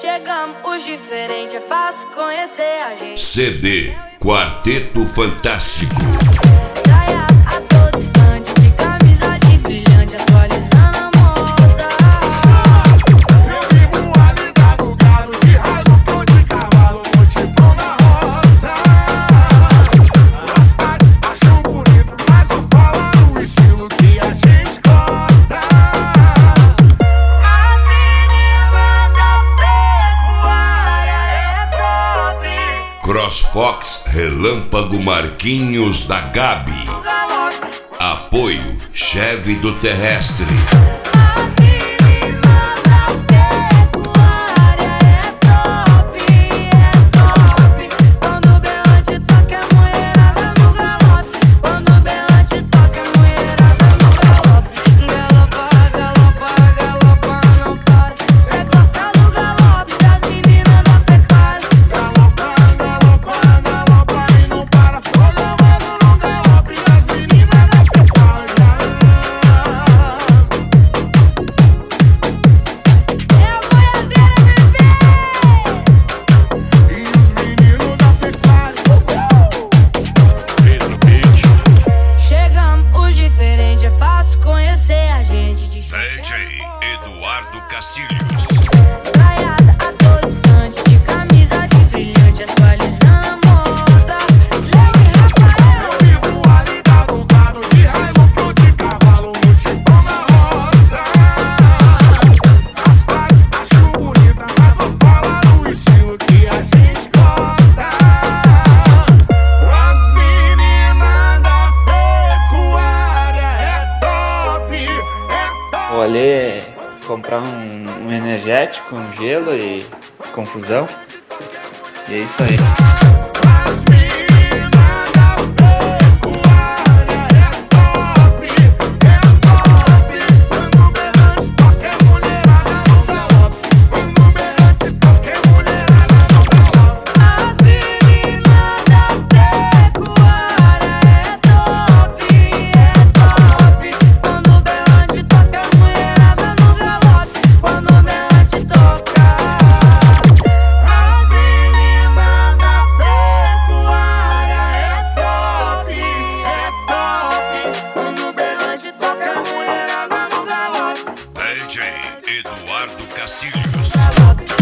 Chegamos, os diferentes, é fácil conhecer a gente. CD Quarteto Fantástico. Traiado a todo instante, de camisa de brilhante, atualizando a moda. Eu vivo ali do gado, de raio, tô de cavalo, motivão na roça. As partes acham bonito, mas eu falo o estilo que a gente gosta. A menina da pecuária é top. CrossFox Relâmpago Marquinhos da Gabi. Apoio Cheve do Terrestre. As meninas da pecuária é top, é top. Quando o berrante toca, a mulherada no galope. Quando o berrante toca, a mulherada no galope. Galopa, galopa, galopa, não para. Cê gosta do galope das meninas da pecuária. Galopa, galopa, galopa e não para. Tô levando no galope as meninas da pecuária. É a boiadeira, bebê. E os meninos da pecuária. Chegamos, os diferentes, é fácil conhecer a gente. DJ Eduardo Castilhos. Traiada a todo instante, de camisa de brilhante, atualizando a moda. Léo e Rafael. Eu vivo ali do gado, de raio, tô de cavalo, motivão na roça. As partes acham bonita, mas vou falar o estilo que a gente gosta. As meninas da pecuária é top, é top. Vou ali comprar um energético, um gelo e confusão. E é isso aí. As meninas da pecuária é top, é top. Quando o berrante toca, é mulherada no galope. Quando o berrante toca, é mulherada no galope. As meninas da pecuária é top, é top. Quando o berrante toca, a mulherada no galope. Quando o berrante toca. As meninas da pecuária é top, é top. Quando o berrante toca, é mulherada no galope. DJ Eduardo Castilhos. Galope.